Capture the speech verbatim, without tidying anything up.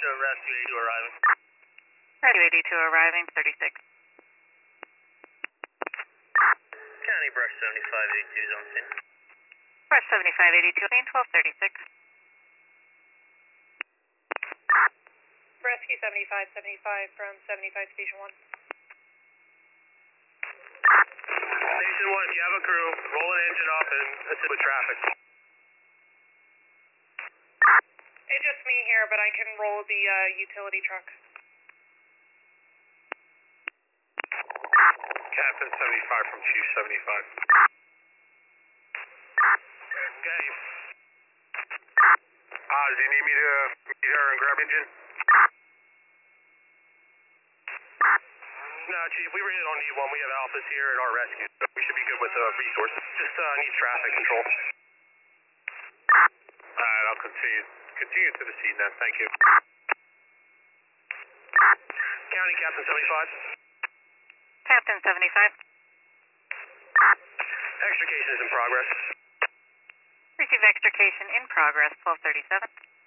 Rescue eighty-two arriving. Rescue eighty-two arriving, thirty-six. County Brush seventy-five eighty-two zone ten. Brush seventy-five eighty-two, twelve thirty-six. Rescue seventy-five seventy-five from seventy-five Station one. Station one, if you have a crew, roll an engine up and assist with traffic. It's just me here, but I can roll the uh, utility truck. Captain seventy-five from Chief seventy-five. Okay. Uh, do you need me to meet her and grab engine? No, Chief, we really don't need one. We have alphas here at our rescue, so we should be good with the uh, resources. Just uh, need traffic control. Alright, I'll continue continue to the scene then. Thank you. County Captain seventy-five. Captain seventy-five. Extrication is in progress. Receive extrication in progress, twelve thirty-seven.